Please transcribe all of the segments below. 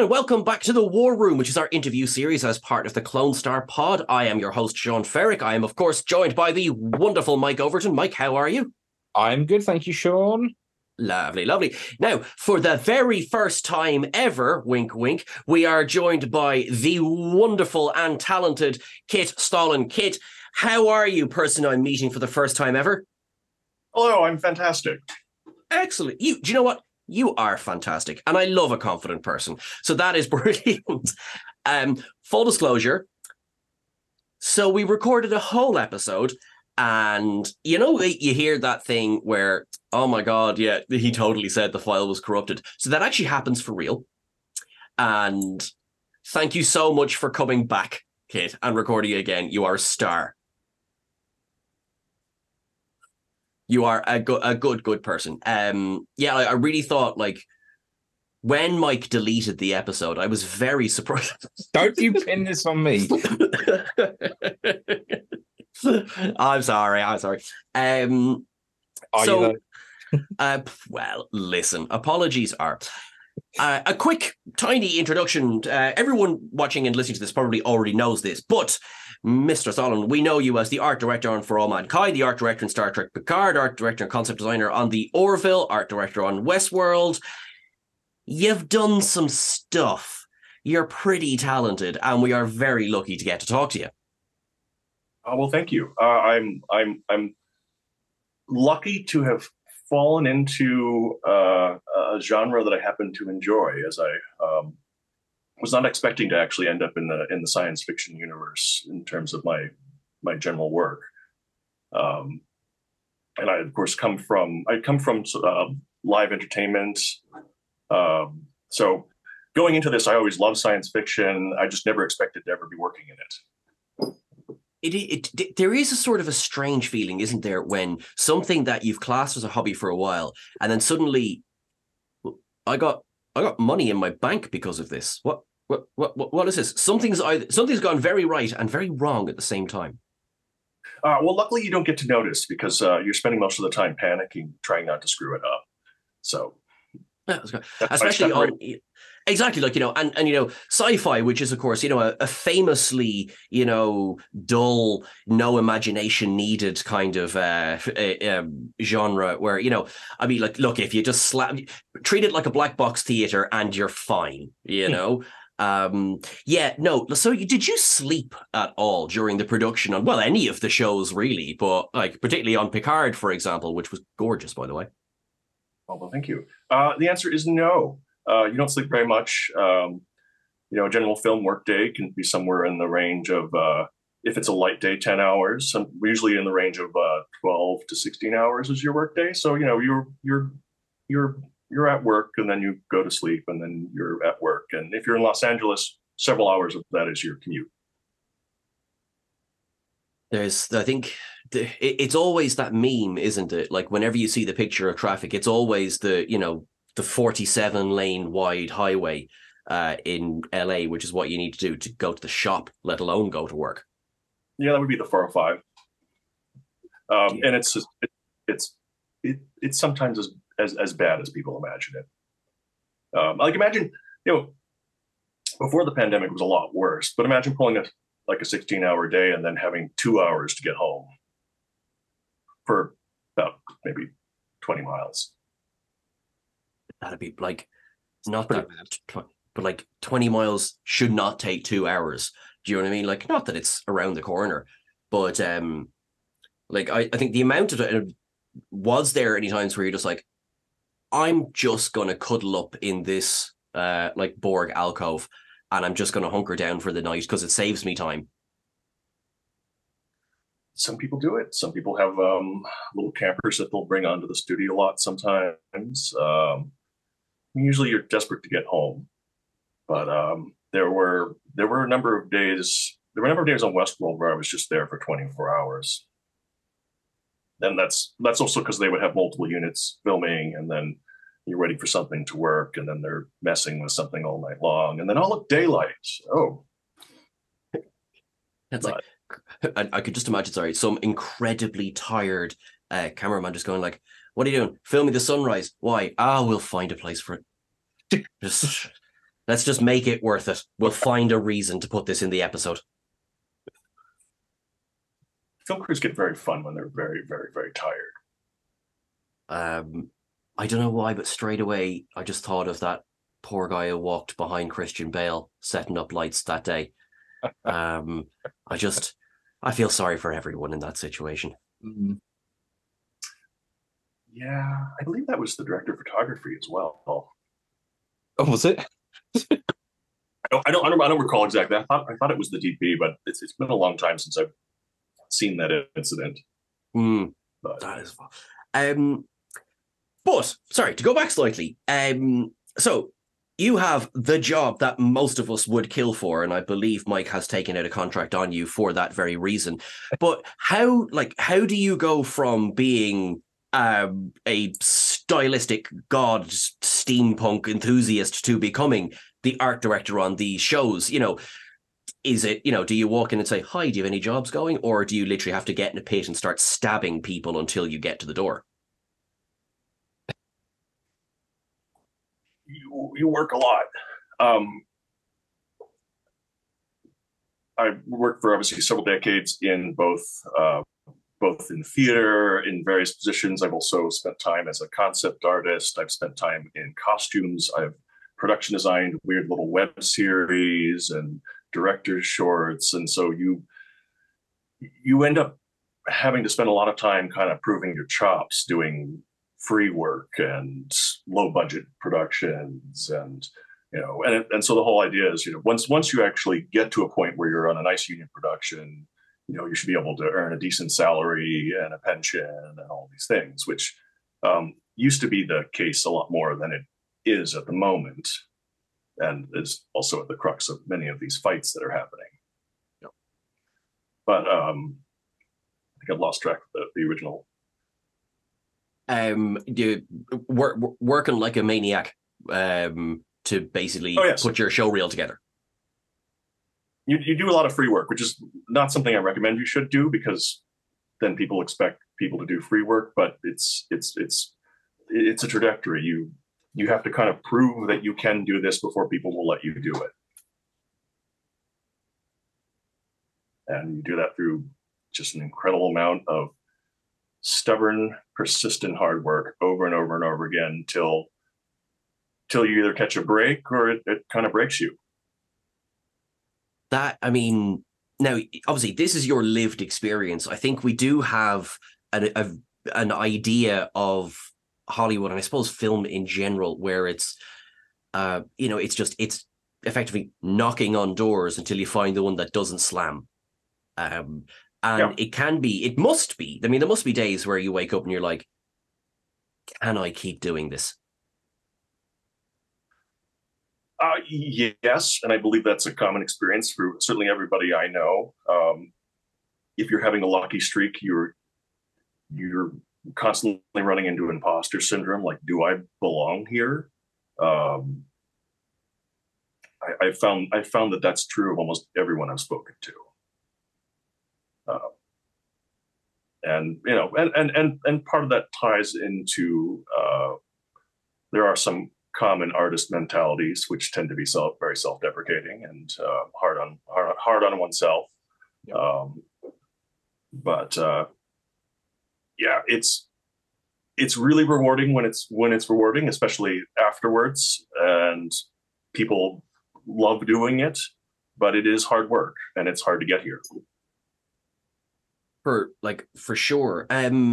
everyone, and welcome back to the War Room, which is our interview series as part of the Clone Star Pod. I am your host, Sean Ferrick. I am, of course, joined by the wonderful Mike Overton. Mike, how are you? I'm good, thank you, Sean. Lovely, lovely. Now, for the very first time ever, wink, wink, we are joined by the wonderful and talented Kit Stalin. Kit, how are you, person I'm meeting for the first time ever? Hello, I'm fantastic. Excellent. Do you know what? You are fantastic, and I love a confident person. So that is brilliant. Full disclosure. So we recorded a whole episode, and you hear that thing where, oh my God, yeah, he totally said the file was corrupted. So that actually happens for real. And thank you so much for coming back, Kit, and recording again. You are a star. You are a good person. I really thought, like, when Mike deleted the episode, I was very surprised. Don't you pin this on me. I'm sorry. Well, listen, apologies are. A quick, tiny introduction. Everyone watching and listening to this probably already knows this, but Mr. Stalin, we know you as the art director on For All Mankind, the art director in Star Trek Picard, art director and concept designer on The Orville, art director on Westworld. You've done some stuff. You're pretty talented, and we are very lucky to get to talk to you. Well, thank you. I'm lucky to have fallen into a genre that I happen to enjoy, as I was not expecting to actually end up in the science fiction universe in terms of my general work. And I, of course, come from live entertainment. So going into this, I always loved science fiction. I just never expected to ever be working in it. There is a sort of a strange feeling, isn't there, when something that you've classed as a hobby for a while, and then suddenly, I got money in my bank because of this. What is this? Something's gone very right and very wrong at the same time. Well, luckily you don't get to notice because you're spending most of the time panicking, trying not to screw it up. So, especially on. Exactly, and sci-fi, which is, of course, a famously, dull, no imagination needed kind of genre where, look, if you just treat it like a black box theater and you're fine, So did you sleep at all during the production on, well, any of the shows really, but like particularly on Picard, for example, which was gorgeous, by the way? Oh, well, thank you. The answer is no. You don't sleep very much. A general film workday can be somewhere in the range of, if it's a light day, 10 hours. Usually in the range of 12 to 16 hours is your workday. So you're at work and then you go to sleep and then you're at work. And if you're in Los Angeles, several hours of that is your commute. I think it's always that meme, isn't it? Like whenever you see the picture of traffic, it's always the 47 lane wide highway in LA, which is what you need to do to go to the shop, let alone go to work. Yeah, that would be the 405. And it's sometimes as bad as people imagine it. Imagine, before the pandemic it was a lot worse, but imagine pulling a 16-hour day and then having 2 hours to get home for about maybe 20 miles. That'd be like, not that bad, but like 20 miles should not take 2 hours. Do you know what I mean? Like, not that it's around the corner, but I think the amount of it, was there any times where you're just like, I'm just going to cuddle up in this Borg alcove and I'm just going to hunker down for the night because it saves me time? Some people do it. Some people have little campers that they'll bring onto the studio lot sometimes. Usually you're desperate to get home, but there were a number of days. There were a number of days on Westworld where I was just there for 24 hours. And that's also because they would have multiple units filming, and then you're waiting for something to work, and then they're messing with something all night long, and then look, daylight. Oh, that's like, I could just imagine. Sorry, some incredibly tired cameraman just going like, "What are you doing? Filming the sunrise? Why? We'll find a place for it." Just Let's just make it worth it. We'll find a reason to put this in the episode. Film crews get very fun when they're very, very, very tired. I don't know why, but straight away, I just thought of that poor guy who walked behind Christian Bale setting up lights that day. I feel sorry for everyone in that situation. Mm-hmm. Yeah, I believe that was the director of photography as well. Oh, was it? I don't recall exactly. I thought it was the DP, but it's been a long time since I've seen that incident. But. That is but sorry, to go back slightly. So you have the job that most of us would kill for, and I believe Mike has taken out a contract on you for that very reason. But how do you go from being a stylistic god steampunk enthusiast to becoming the art director on these shows? Is it, do you walk in and say, hi, do you have any jobs going? Or do you literally have to get in a pit and start stabbing people until you get to the door? You work a lot. I worked for obviously several decades in both in theater, in various positions. I've also spent time as a concept artist. I've spent time in costumes. I've production designed weird little web series and director's shorts. And so you end up having to spend a lot of time kind of proving your chops doing free work and low budget productions. And and so the whole idea is, once you actually get to a point where you're on a nice union production, you should be able to earn a decent salary and a pension and all these things, which used to be the case a lot more than it is at the moment, and is also at the crux of many of these fights that are happening. Yep. But I think I've lost track of the original. You working like a maniac to basically put your show reel together. You do a lot of free work, which is not something I recommend you should do, because then people expect people to do free work. But it's a trajectory. You have to kind of prove that you can do this before people will let you do it, and you do that through just an incredible amount of stubborn, persistent hard work over and over and over again till you either catch a break or it kind of breaks you. Now, obviously, this is your lived experience. I think we do have an idea of Hollywood, and I suppose film in general, where it's, it's effectively knocking on doors until you find the one that doesn't slam. It must be. I mean, there must be days where you wake up and you're like, can I keep doing this? Yes, and I believe that's a common experience for certainly everybody I know. If you're having a lucky streak, you're constantly running into imposter syndrome. Like, do I belong here? I found that that's true of almost everyone I've spoken to. And part of that ties into there are some common artist mentalities which tend to be very self-deprecating and hard on oneself. Yeah. It's really rewarding when it's rewarding, especially afterwards, and people love doing it. But it is hard work, and it's hard to get here. For sure.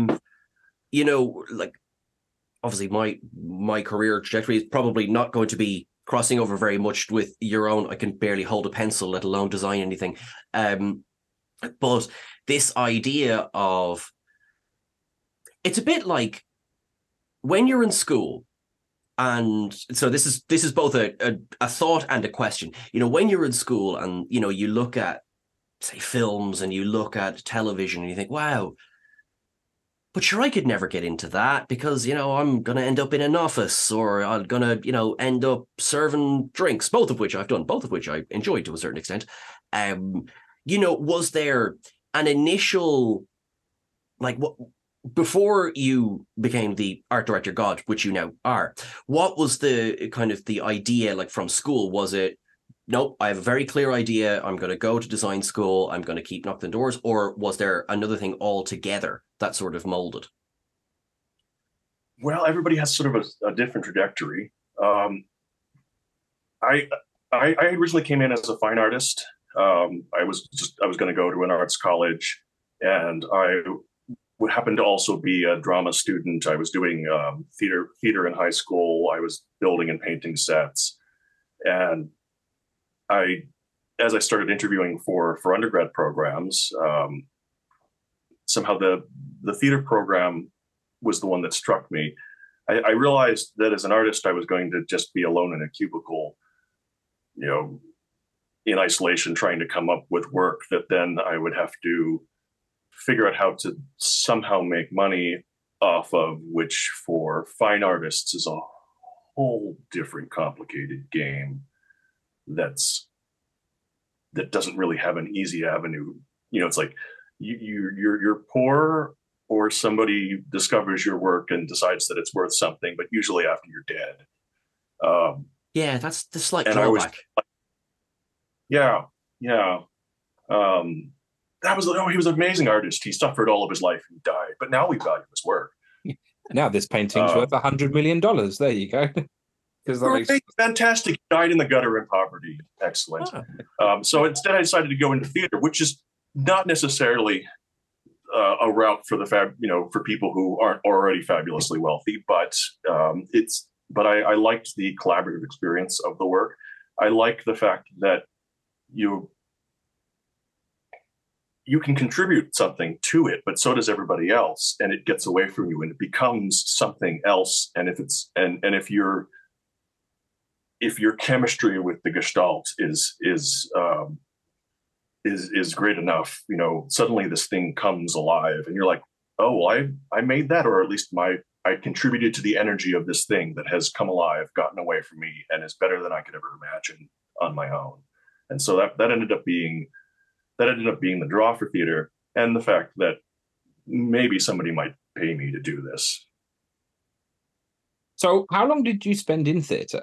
Obviously my career trajectory is probably not going to be crossing over very much with your own. I can barely hold a pencil, let alone design anything. But this idea of, it's a bit like when you're in school, and so this is both a thought and a question. When you're in school and you look at, say, films, and you look at television and you think, wow, but sure, I could never get into that because, I'm going to end up in an office, or I'm going to, end up serving drinks, both of which I've done, both of which I enjoyed to a certain extent. Was there an initial, before you became the art director god, which you now are, what was the kind of the idea like from school? Was it, nope, I have a very clear idea, I'm going to go to design school, I'm going to keep knocking doors, or was there another thing altogether that sort of molded? Well, everybody has sort of a different trajectory. I, I originally came in as a fine artist. I was going to go to an arts college, and I happened to also be a drama student. I was doing theater in high school. I was building and painting sets, and I, as I started interviewing for undergrad programs, somehow the theater program was the one that struck me. I realized that as an artist, I was going to just be alone in a cubicle, you know, in isolation, trying to come up with work that then I would have to figure out how to somehow make money off of, which for fine artists is a whole different complicated game that doesn't really have an easy avenue. You know, it's like you're poor, or somebody discovers your work and decides that it's worth something, but usually after you're dead. Yeah, that's the slight drawback. Yeah. He was an amazing artist. He suffered all of his life and died, but now we value his work. Now this painting's worth $100 million. There you go. Fantastic. He died in the gutter in poverty. Excellent. So instead, I decided to go into theater, which is not necessarily a route for for people who aren't already fabulously wealthy, but I liked the collaborative experience of the work. I like the fact that you can contribute something to it, but so does everybody else, and it gets away from you and it becomes something else. And if your chemistry with the Gestalt is great enough, suddenly this thing comes alive, and you're like, oh, well, I made that, or at least I contributed to the energy of this thing that has come alive, gotten away from me, and is better than I could ever imagine on my own. And so that ended up being the draw for theater, and the fact that maybe somebody might pay me to do this. So how long did you spend in theater?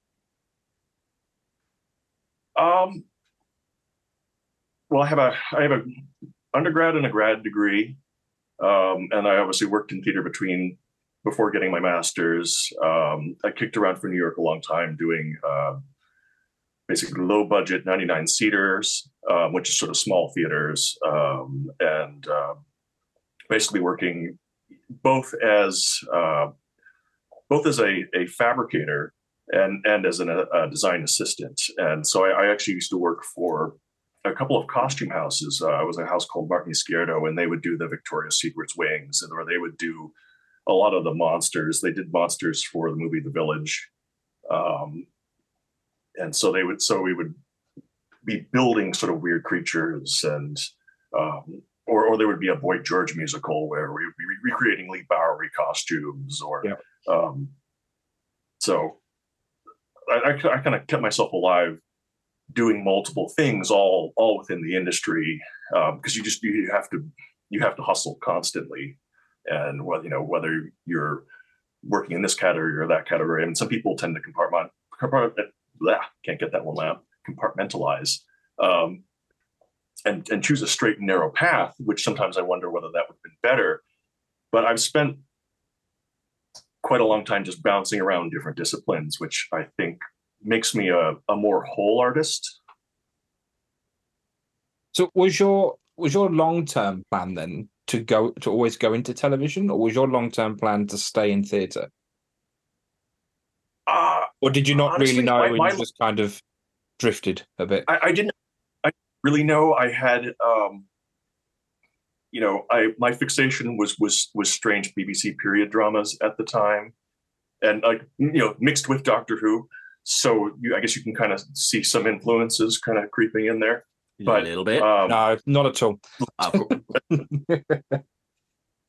Well, I have a undergrad and a grad degree, and I obviously worked in theater before getting my master's. I kicked around for New York a long time doing basically low budget 99 seaters, which is sort of small theaters, and basically working both as a fabricator and as a design assistant. And so I actually used to work for a couple of costume houses. I was at a house called Martin Izquierdo, and they would do the Victoria's Secret's wings, or they would do a lot of the monsters. They did monsters for the movie The Village. And so we would be building sort of weird creatures, and or there would be a Boy George musical where we would be recreating Lee Bowery costumes, or so I kind of kept myself alive doing multiple things all within the industry, because you have to hustle constantly, and whether you're working in this category or that category. I mean, some people tend to compartmentalize, and choose a straight and narrow path, which sometimes I wonder whether that would have been better. But I've spent quite a long time just bouncing around different disciplines, which I think makes me a more whole artist. So was your long-term plan then to always go into television, or was your long-term plan to stay in theater? Or did you not honestly, really know, and you just kind of drifted a bit? I didn't really know. I had my fixation was strange BBC period dramas at the time, and mixed with Doctor Who. So I guess you can kind of see some influences kind of creeping in there. But a little bit. No, not at all.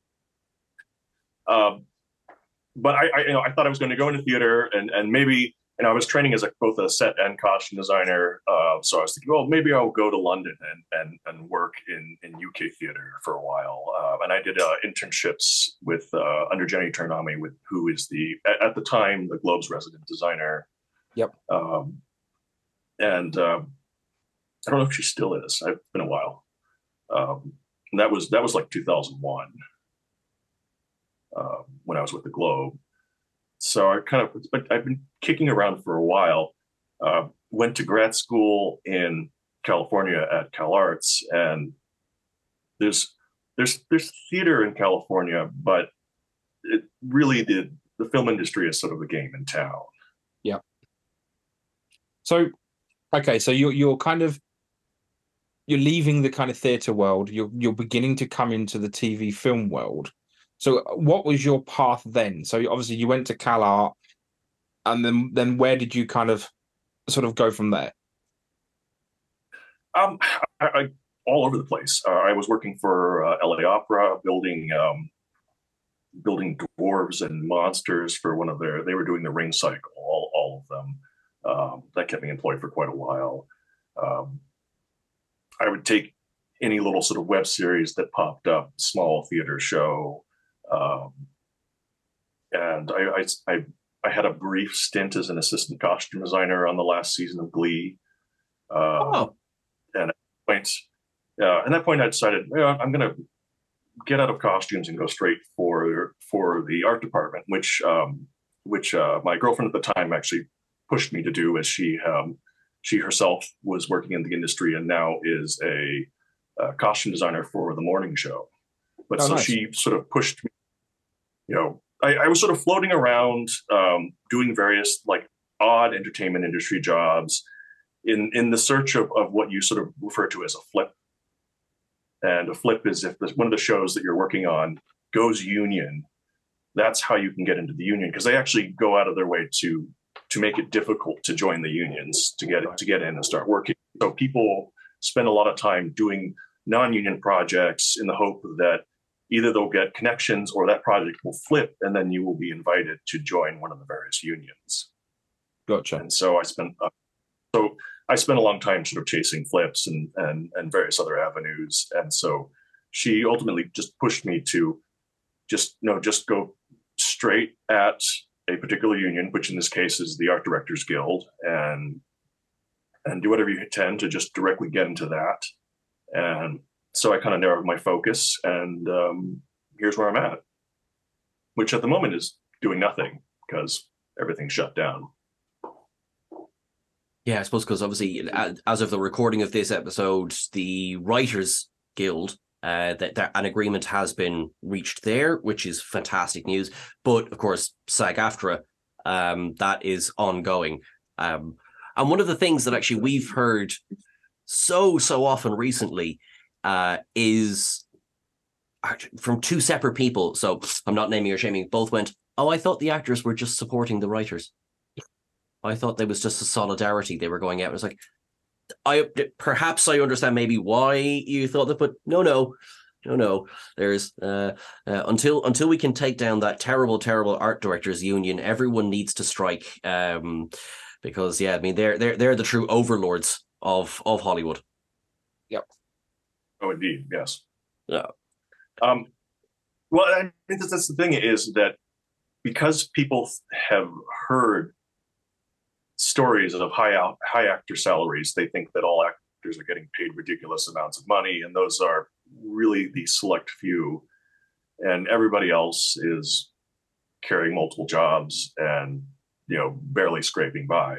But I thought I was going to go into theater and maybe and I was training as both a set and costume designer. So I was thinking, well, maybe I'll go to London and work in UK theater for a while. And I did internships with under Jenny Turnami, who is at the time the Globe's resident designer. Yep. And I don't know if she still is. It's been a while. And that was like 2001 when I was with the Globe. So I've been kicking around for a while. Went to grad school in California at Cal Arts, and there's theater in California, but it really the film industry is sort of the game in town. Yeah. So, okay, so you're leaving the kind of theater world. You're beginning to come into the TV film world. So what was your path then? So obviously you went to Cal Art, and then where did you kind of sort of go from there? I all over the place. I was working for LA Opera, building dwarves and monsters for they were doing the Ring Cycle, all of them. That kept me employed for quite a while. I would take any little sort of web series that popped up, small theater show. And I had a brief stint as an assistant costume designer on the last season of Glee. And at that point, I decided, I'm going to get out of costumes and go straight for the art department, which my girlfriend at the time actually pushed me to do, as she herself was working in the industry and now is a costume designer for the morning show. But nice. She sort of pushed me. I was sort of floating around, doing various like odd entertainment industry jobs in the search of what you sort of refer to as a flip. And a flip is if one of the shows that you're working on goes union, that's how you can get into the union, because they actually go out of their way to make it difficult to join the unions to get in and start working. So people spend a lot of time doing non-union projects in the hope that either they'll get connections or that project will flip, and then you will be invited to join one of the various unions. Gotcha. And so I spent a long time sort of chasing flips and various other avenues. And so she ultimately just pushed me to just go straight at a particular union, which in this case is the Art Directors Guild, and do whatever you can to just directly get into that. And so I kind of narrowed my focus, and here's where I'm at, which at the moment is doing nothing because everything's shut down. Yeah, I suppose because obviously, as of the recording of this episode, the Writers Guild, that an agreement has been reached there, which is fantastic news. But of course, SAG-AFTRA, that is ongoing. And one of the things that actually we've heard so often recently is from two separate people. So I'm not naming or shaming. Both went, "Oh, I thought the actors were just supporting the writers. I thought there was just a solidarity they were going out." It was like, perhaps I understand maybe why you thought that, but no. There's until we can take down that terrible art directors union, everyone needs to strike. Because I mean they're the true overlords of Hollywood. Yep. Oh, indeed, yes. Yeah. Well, I think that's the thing, is that because people have heard stories of high actor salaries, they think that all actors are getting paid ridiculous amounts of money, and those are really the select few, and everybody else is carrying multiple jobs and barely scraping by,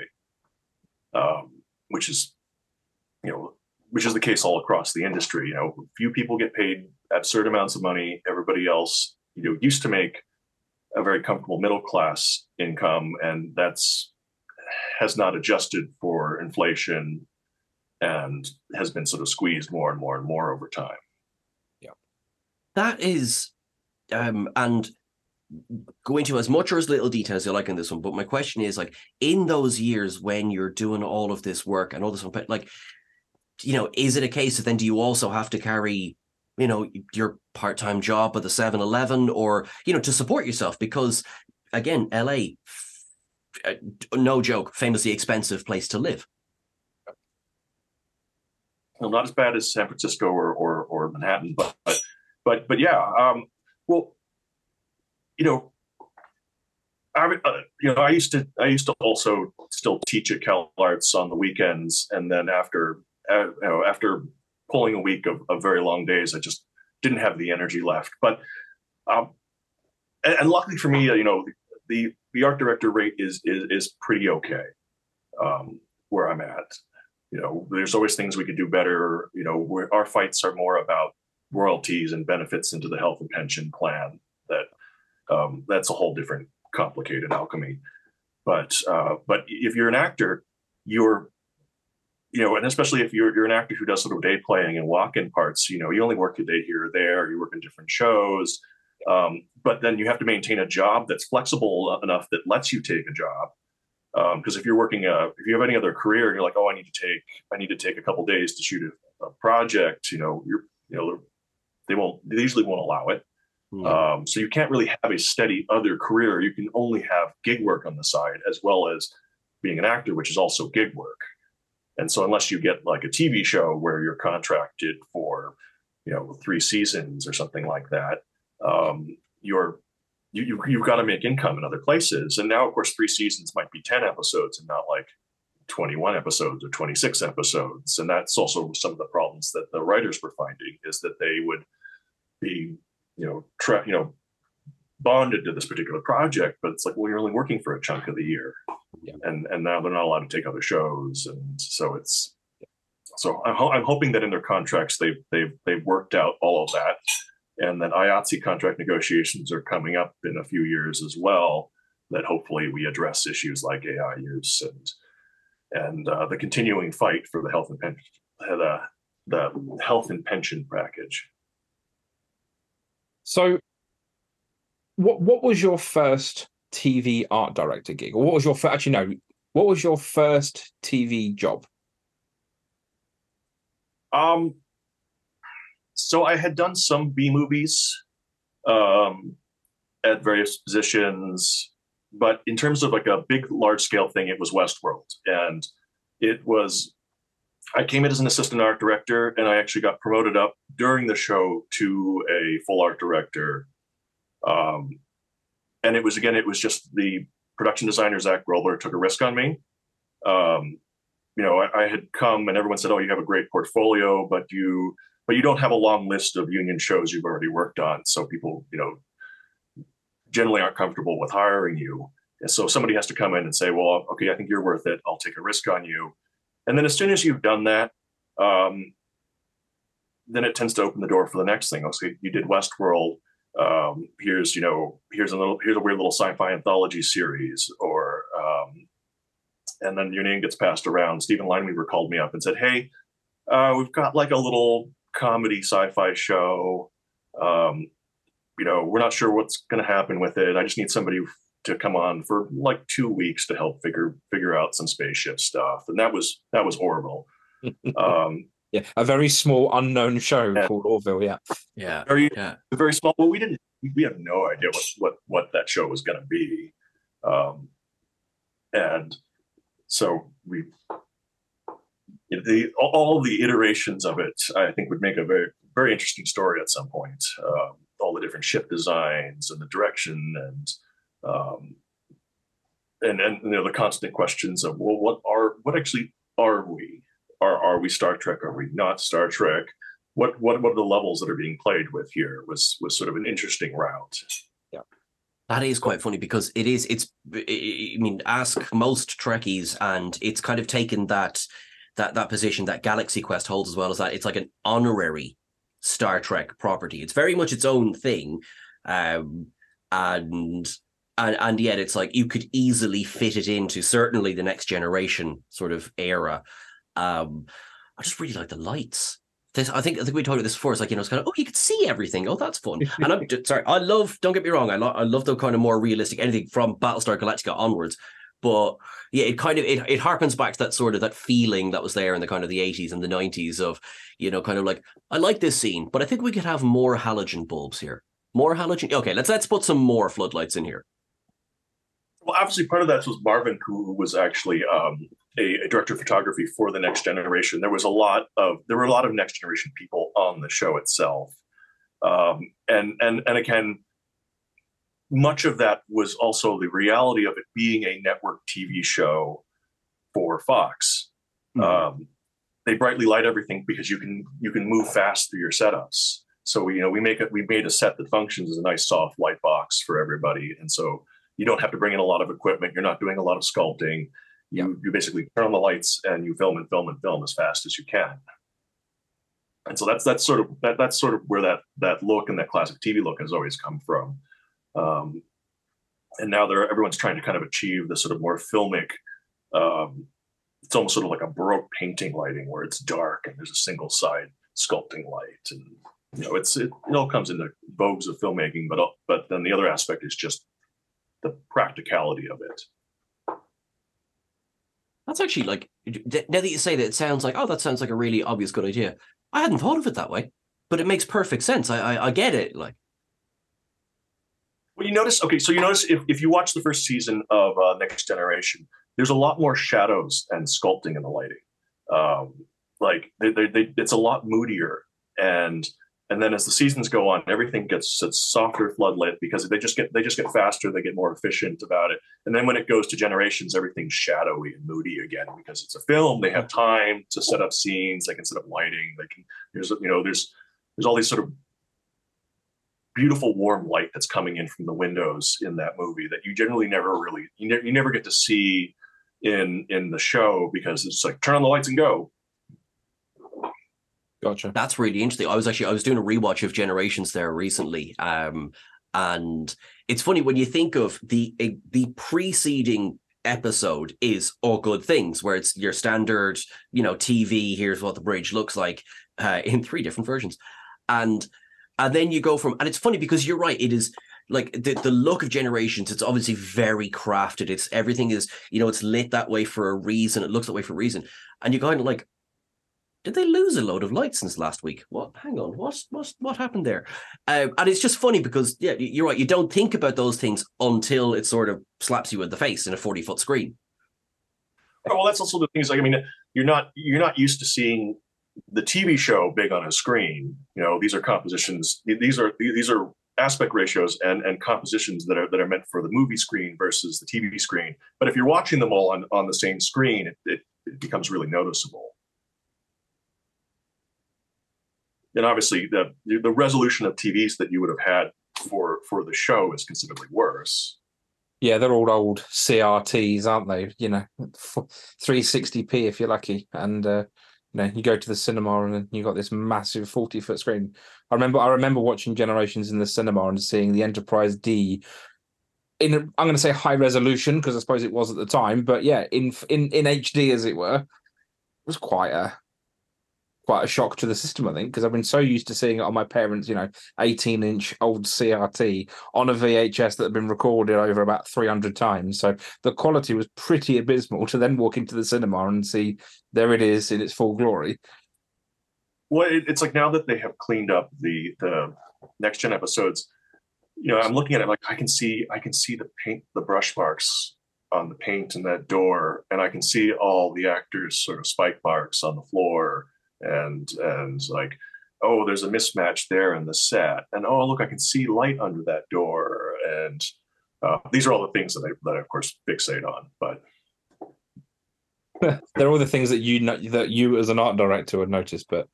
which is the case all across the industry. Few people get paid absurd amounts of money. Everybody else used to make a very comfortable middle class income, and has not adjusted for inflation and has been sort of squeezed more and more and more over time. Yeah. That is, and go into as much or as little detail as you like in this one, but my question is, like, in those years when you're doing all of this work and all this, like, is it a case of then do you also have to carry, your part-time job at the 7-Eleven or, to support yourself? Because again, LA, no joke, famously expensive place to live. Well, not as bad as San Francisco or Manhattan, but yeah. Well, you know, I used to also still teach at CalArts on the weekends, and then after pulling a week of very long days, I just didn't have the energy left. But and luckily for me, the art director rate is pretty okay where I'm at. There's always things we could do better. Our fights are more about royalties and benefits into the health and pension plan. That's a whole different complicated alchemy. But if you're an actor, and especially if you're an actor who does sort of day playing and walk-in parts, you only work a day here or there, you work in different shows. But then you have to maintain a job that's flexible enough that lets you take a job. Because if you're working, if you have any other career and you're like, oh, I need to take a couple days to shoot a project, they usually won't allow it. So you can't really have a steady other career. You can only have gig work on the side as well as being an actor, which is also gig work. And so unless you get like a TV show where you're contracted for, 3 seasons or something like that, you've got to make income in other places. And now, of course, 3 seasons might be 10 episodes and not like 21 episodes or 26 episodes. And that's also some of the problems that the writers were finding, is that they would be, bonded to this particular project, but it's like, well, you're only working for a chunk of the year. Yeah. And now they're not allowed to take other shows. And so I'm hoping that in their contracts, they've worked out all of that. And then IATSE contract negotiations are coming up in a few years as well, that hopefully we address issues like AI use and the continuing fight for the health and pension package. So what was your first TV art director gig? Or what was your what was your first TV job? So I had done some B movies at various positions, but in terms of like a big, large scale thing, it was Westworld. And I came in as an assistant art director, and I actually got promoted up during the show to a full art director. And it was just the production designer, Zach Grobler, took a risk on me. I had come and everyone said, oh, you have a great portfolio, but you don't have a long list of union shows you've already worked on. So people, generally aren't comfortable with hiring you. And so somebody has to come in and say, well, okay, I think you're worth it. I'll take a risk on you. And then as soon as you've done that, then it tends to open the door for the next thing. Okay, you did Westworld. Here's a weird little sci-fi anthology series, and then your name gets passed around. Stephen Lineweaver called me up and said, hey, we've got like a little comedy sci-fi show. We're not sure what's going to happen with it. I just need somebody to come on for like 2 weeks to help figure out some spaceship stuff. And that was Orville. Yeah, a very small unknown show called Orville. Yeah, very small. Well, we have no idea what that show was going to be, and so all the iterations of it, I think, would make a very, very interesting story at some point. All the different ship designs and the direction and the constant questions of, well, what actually are we? Are we Star Trek? Are we not Star Trek? What are the levels that are being played with here was sort of an interesting route. Yeah, that is quite funny because ask most Trekkies, and it's kind of taken that position that Galaxy Quest holds, as well as that it's like an honorary Star Trek property. It's very much its own thing, and yet it's like you could easily fit it into certainly the Next Generation sort of era. I just really like the lights. I think we talked about this before. It's like, it's kind of, oh, you could see everything. Oh, that's fun. And I'm sorry, don't get me wrong, I love the kind of more realistic, anything from Battlestar Galactica onwards. But yeah, it kind of it harkens back to that sort of that feeling that was there in the kind of the 80s and the 90s of, kind of like, I like this scene, but I think we could have more halogen bulbs here. More halogen. Okay, let's put some more floodlights in here. Well, obviously, part of that was Marvin, who was actually a director of photography for the Next Generation. There were a lot of Next Generation people on the show itself, and again, much of that was also the reality of it being a network TV show for Fox. Mm-hmm. They brightly light everything because you can move fast through your setups. So we made a set that functions as a nice soft light box for everybody, and so you don't have to bring in a lot of equipment. You're not doing a lot of sculpting. You basically turn on the lights and you film and film and film as fast as you can. And so that's sort of where that look and that classic TV look has always come from. And now everyone's trying to kind of achieve this sort of more filmic. It's almost sort of like a Baroque painting lighting where it's dark and there's a single side sculpting light, and it all comes into vogues of filmmaking. But then the other aspect is just the practicality of it. That's actually, like, now that you say that, it sounds like, oh, that sounds like a really obvious good idea. I hadn't thought of it that way, but it makes perfect sense. I get it. Like, well, you notice if you watch the first season of Next Generation, there's a lot more shadows and sculpting in the lighting. It's a lot moodier, and then as the seasons go on, everything gets softer floodlit because they just get faster. They get more efficient about it. And then when it goes to Generations, everything's shadowy and moody again because it's a film. They have time to set up scenes. They can set up lighting. There's all these sort of beautiful warm light that's coming in from the windows in that movie that you generally you never get to see in the show because it's like turn on the lights and go. Gotcha. That's really interesting. I was doing a rewatch of Generations there recently, and it's funny when you think of the preceding episode is All Good Things, where it's your standard, TV. Here's what the bridge looks like in 3 different versions, and then you go from, and it's funny because you're right. It is like the look of Generations. It's obviously very crafted. Everything is it's lit that way for a reason. It looks that way for a reason, and you kind of like, did they lose a load of light since last week? What? Hang on. What happened there? And it's just funny because, yeah, you're right. You don't think about those things until it sort of slaps you in the face in a 40-foot screen. Oh, well, that's also the things. Like, I mean, you're not used to seeing the TV show big on a screen. These are compositions. These are aspect ratios and compositions that are meant for the movie screen versus the TV screen. But if you're watching them all on the same screen, it becomes really noticeable. And obviously, the resolution of TVs that you would have had for the show is considerably worse. Yeah, they're all old CRTs, aren't they? 360p if you're lucky, and you go to the cinema and you got this massive 40-foot screen. I remember watching Generations in the cinema and seeing the Enterprise D in I'm going to say high resolution because I suppose it was at the time, but yeah, in HD as it were. It was quite a shock to the system, I think, because I've been so used to seeing it on my parents' 18-inch old CRT on a VHS that had been recorded over about 300 times. So the quality was pretty abysmal to then walk into the cinema and see there it is in its full glory. Well, it's like now that they have cleaned up the Next Gen episodes, I'm looking at it like I can see the paint, the brush marks on the paint in that door, and I can see all the actors' sort of spike marks on the floor. And like, oh, there's a mismatch there in the set, and oh, look, I can see light under that door, and these are all the things that I of course fixate on. But they're all the things that you as an art director would notice. But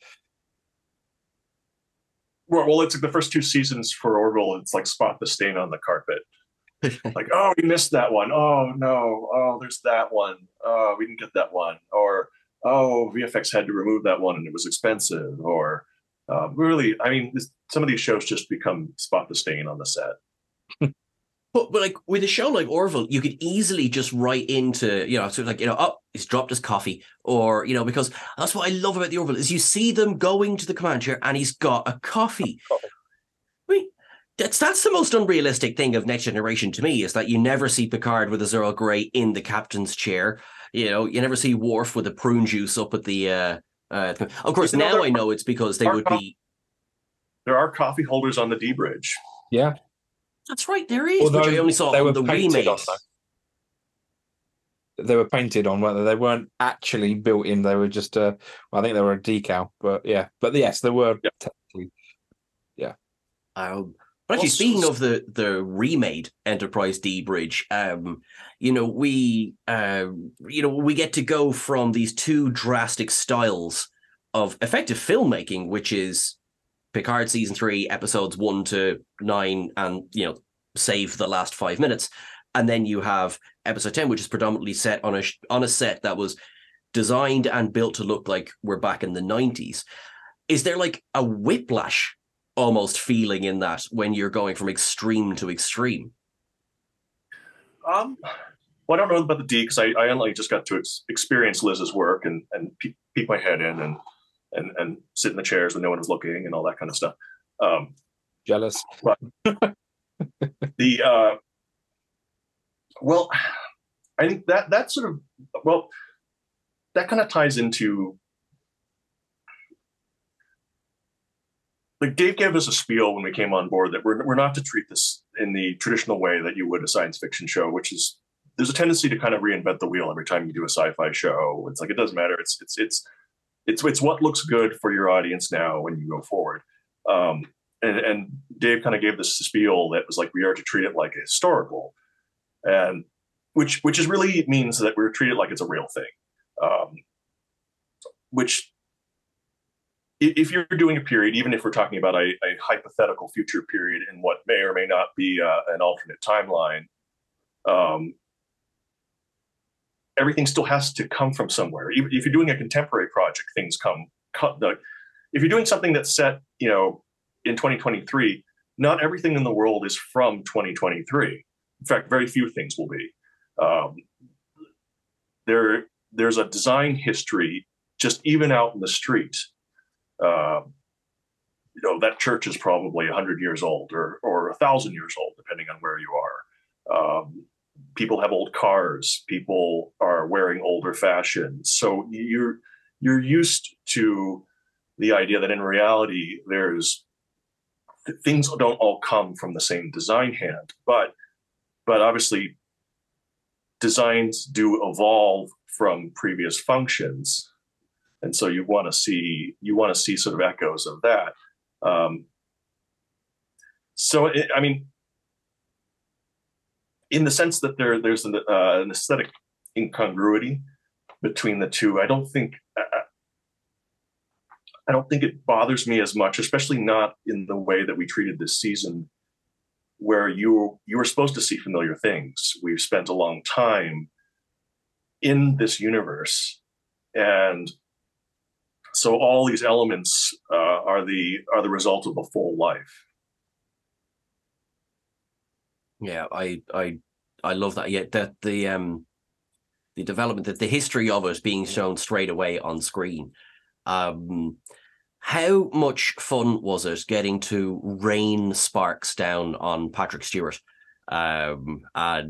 well, it's like the first 2 seasons for Orville. It's like spot the stain on the carpet. Like, oh, we missed that one. Oh no, oh, there's that one. Oh, we didn't get that one. Or oh, VFX had to remove that one and it was expensive. Or really, I mean, some of these shows just become spot the stain on the set. But like with a show like Orville, you could easily just write into, sort of like, oh, he's dropped his coffee, or, because that's what I love about the Orville is you see them going to the command chair and he's got a coffee. I mean, that's the most unrealistic thing of Next Generation to me, is that you never see Picard with his Earl Grey in the captain's chair. You never see Worf with a prune juice up at the. Of course, now I know it's because they would be. There are coffee holders on the D bridge. Yeah, that's right. There is, which I only saw on the remake. they were painted on, whether they weren't actually built in. They were just I think they were a decal, but yes, they were technically. Yeah. But actually, speaking of the remade Enterprise D bridge, we get to go from these two drastic styles of effective filmmaking, which is Picard season 3, episodes 1 to 9, and save the last 5 minutes, and then you have episode 10, which is predominantly set on a set that was designed and built to look like we're back in the 90s. Is there like a whiplash almost feeling in that when you're going from extreme to extreme? Well, I don't know about the D because I only just got to experience Liz's work and peek my head in and sit in the chairs when no one was looking and all that kind of stuff. Jealous. But well, I think that sort of, that kind of ties into, like, Dave gave us a spiel when we came on board that we're not to treat this in the traditional way that you would a science fiction show, which is, there's a tendency to kind of reinvent the wheel every time you do a sci-fi show. It's like, it doesn't matter. It's what looks good for your audience now when you go forward. And Dave kind of gave this spiel that was like, we are to treat it like a historical, and which is really means that we're treated like it's a real thing. Which, if you're doing a period, even if we're talking about a hypothetical future period in what may or may not be an alternate timeline, everything still has to come from somewhere. If you're doing a contemporary project, things come. If you're doing something that's set, in 2023, not everything in the world is from 2023. In fact, very few things will be. There's a design history just even out in the street. That church is probably 100 years old or 1,000 years old, depending on where you are. People have old cars. People are wearing older fashions. So you're used to the idea that in reality, things don't all come from the same design hand, but obviously designs do evolve from previous functions. And so you want to see sort of echoes of that. In the sense that there's an aesthetic incongruity between the two, I don't think it bothers me as much, especially not in the way that we treated this season, where you were supposed to see familiar things. We've spent a long time in this universe, and so all these elements are the result of a full life. Yeah, I love that. Yeah, that the development, that the history of it being shown straight away on screen. How much fun was it getting to rain sparks down on Patrick Stewart and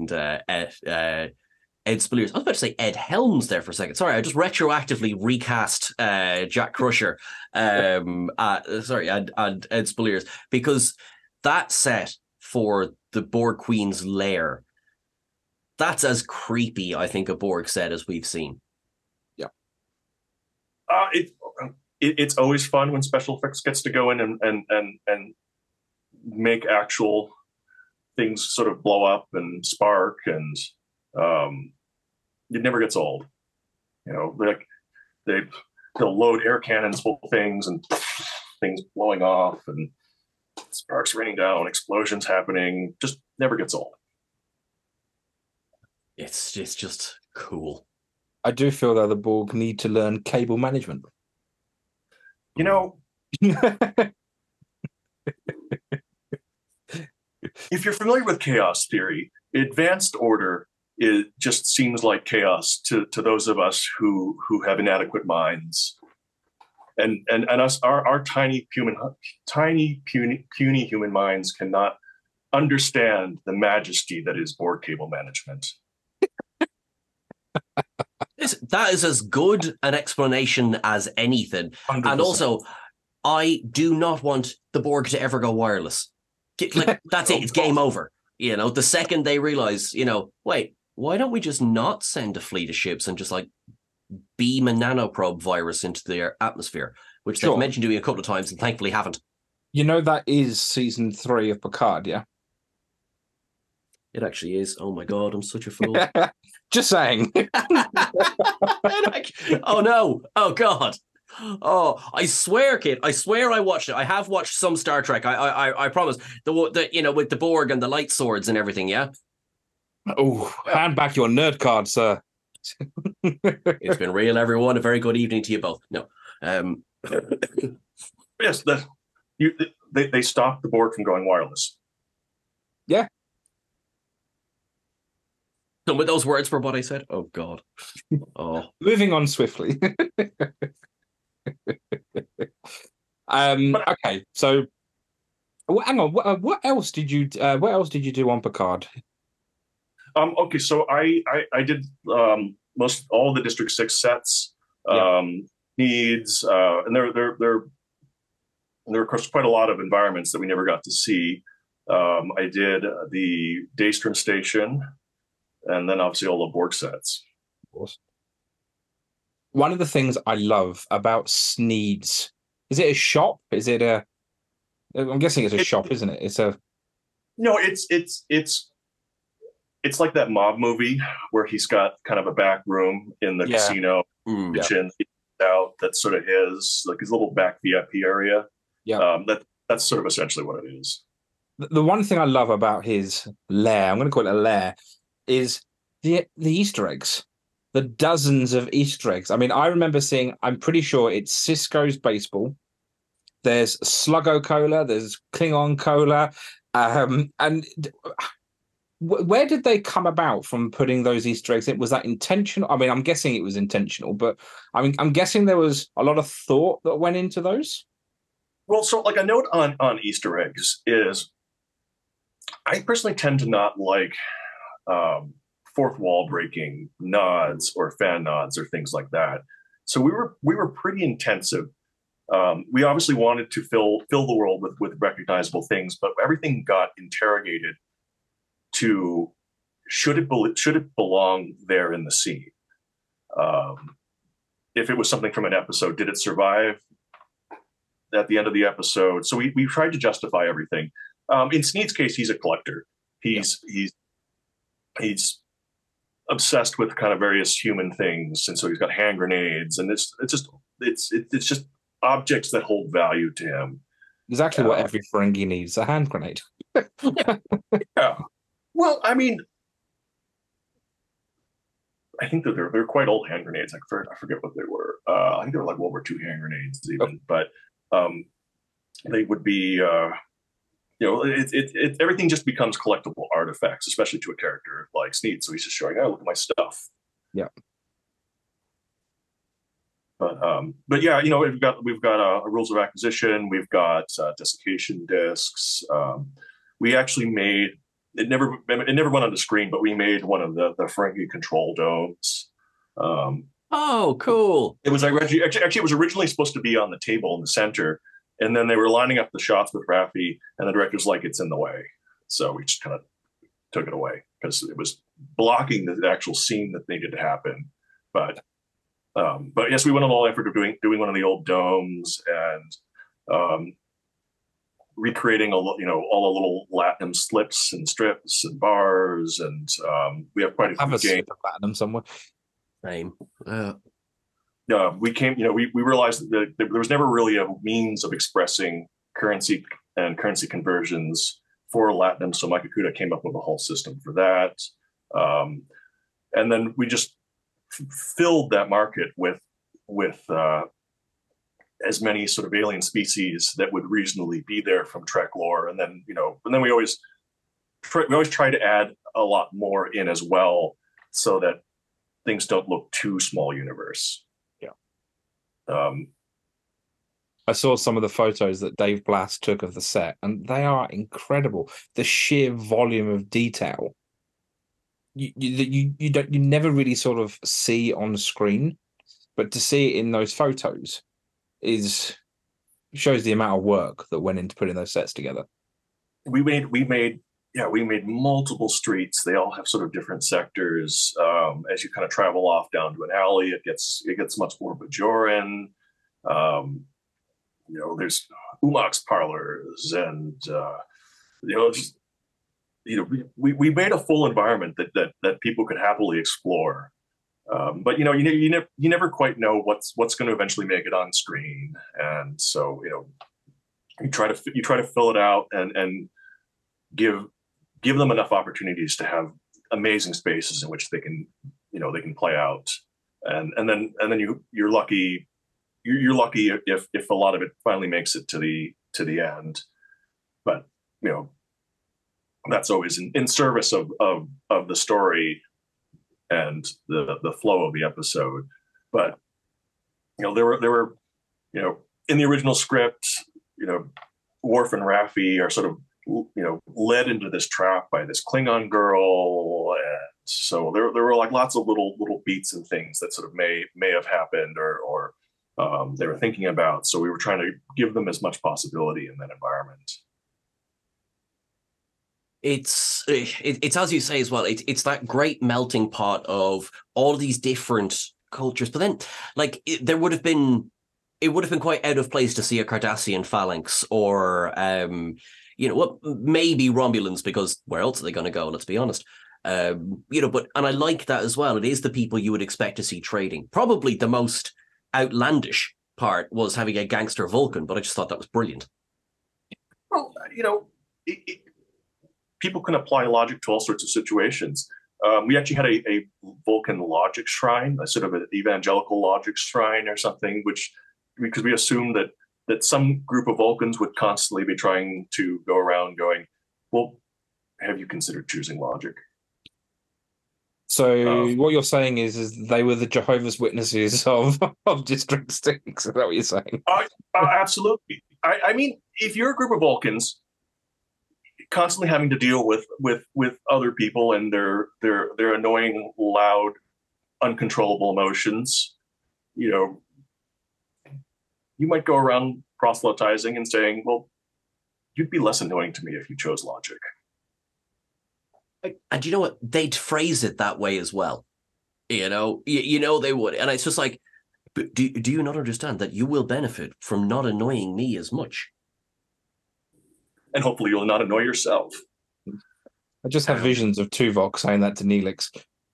Ed Speleers? I was about to say Ed Helms there for a second. Sorry, I just retroactively recast Jack Crusher. And Ed Speleers, because that set for the Borg Queen's lair, that's as creepy, I think, a Borg set as we've seen. Yeah. It's always fun when special effects gets to go in and make actual things sort of blow up and spark, and it never gets old. Like they'll load air cannons full of things and things blowing off and sparks raining down, explosions happening. Just never gets old. It's just cool. I do feel that the Borg need to learn cable management. If you're familiar with chaos theory, advanced order, it just seems like chaos to those of us who have inadequate minds, and us, our tiny puny human minds cannot understand the majesty that is Borg cable management. That is as good an explanation as anything. 100%. And also, I do not want the Borg to ever go wireless. Like, that's it. It's game over. The second they realize, wait, why don't we just not send a fleet of ships and just like beam a nanoprobe virus into the atmosphere, which they've mentioned doing a couple of times and thankfully haven't. You know, that is season 3 of Picard, yeah? It actually is. Oh my God, I'm such a fool. Just saying. Oh no. Oh God. Oh, I swear, kid. I swear I watched it. I have watched some Star Trek. I promise. The you know, with the Borg and the light swords and everything, yeah? Oh, hand back your nerd card, sir. It's been real, everyone. A very good evening to you both. No. Yes, they stopped the Borg from going wireless. Yeah. Some of those words were what I said. Oh God. Oh. Moving on swiftly. Okay, so hang on. What else did you do on Picard? Okay, so I did most all the District 6 sets. Needs, and there were of course quite a lot of environments that we never got to see. I did the Daystrom station, and then obviously all the Borg sets. Of course. One of the things I love about Sneed's, is it a shop? Is it a? I'm guessing it's a shop, isn't it? It's a. No, it's like that mob movie where he's got kind of a back room in the casino kitchen out. That's sort of his little back VIP area. Yeah, that's sort of essentially what it is. The one thing I love about his lair, I'm going to call it a lair, is the Easter eggs. The dozens of Easter eggs. I mean, I remember seeing, I'm pretty sure it's Cisco's baseball. There's Sluggo Cola. There's Klingon Cola. And where did they come about from putting those Easter eggs in? Was that intentional? I mean, I'm guessing it was intentional, but I mean, I'm guessing there was a lot of thought that went into those. Well, so like a note on Easter eggs is I personally tend to not like fourth wall breaking nods or fan nods or things like that. So we were pretty intensive. We obviously wanted to fill the world with recognizable things, but everything got interrogated to should it belong there in the scene? If it was something from an episode, did it survive at the end of the episode? So we tried to justify everything. In Sneed's case, he's a collector. He's obsessed with kind of various human things, and so he's got hand grenades, and it's just objects that hold value to him. Exactly what every Ferengi needs: a hand grenade. Yeah. Well, I mean, I think that they're quite old hand grenades. I forget what they were. I think they were like World War II hand grenades even, but they would be. Everything just becomes collectible artifacts, especially to a character like Sneed. So he's just showing, look at my stuff. Yeah. But yeah, we've got rules of acquisition. We've got desiccation discs. We actually made it. Never went on the screen, but we made one of the Ferengi control domes. Oh, cool! It was actually it was originally supposed to be on the table in the center. And then they were lining up the shots with Raffi, and the director's like, it's in the way. So we just kind of took it away because it was blocking the actual scene that needed to happen. But yes, we went on all effort of doing one of the old domes and recreating all the little Latinum slips and strips and bars. And we have quite a few games. Of Latinum somewhere. Same. We realized that there was never really a means of expressing currency and currency conversions for Latinum. So Mike Okuda came up with a whole system for that. And then we just filled that market with as many sort of alien species that would reasonably be there from Trek lore. And then, we always try to add a lot more in as well so that things don't look too small universe. I saw some of the photos that Dave Blass took of the set, and they are incredible. The sheer volume of detail you never really sort of see on screen, but to see it in those photos shows the amount of work that went into putting those sets together. We made yeah, we made multiple streets. They all have sort of different sectors. As you kind of travel off down to an alley, it gets much more Bajoran. Um, there's Umak's parlors, and just we made a full environment that people could happily explore. But you never quite know what's going to eventually make it on screen, and so you try to fill it out and give them enough opportunities to have amazing spaces in which they can play out, and then you're lucky if a lot of it finally makes it to the end. But that's always in service of the story and the flow of the episode. But there were in the original script, Worf and Raffi are sort of led into this trap by this Klingon girl, and so there were like lots of little beats and things that sort of may have happened or they were thinking about. So we were trying to give them as much possibility in that environment. It's as you say as well. It's that great melting pot of all these different cultures. But then, like, it would have been quite out of place to see a Cardassian phalanx or maybe Romulans, because where else are they going to go? Let's be honest. But I like that as well. It is the people you would expect to see trading. Probably the most outlandish part was having a gangster Vulcan, but I just thought that was brilliant. Well, people can apply logic to all sorts of situations. We actually had a Vulcan logic shrine, a sort of an evangelical logic shrine or something, because we assumed that some group of Vulcans would constantly be trying to go around going, well, have you considered choosing logic? So what you're saying is they were the Jehovah's Witnesses of District 6. Is that what you're saying? Absolutely. I mean, if you're a group of Vulcans constantly having to deal with other people and their annoying, loud, uncontrollable emotions, you might go around proselytizing and saying, well, you'd be less annoying to me if you chose logic. And you know what? They'd phrase it that way as well. They would. And it's just like, but do you not understand that you will benefit from not annoying me as much? And hopefully you'll not annoy yourself. I just have visions of Tuvok saying that to Neelix.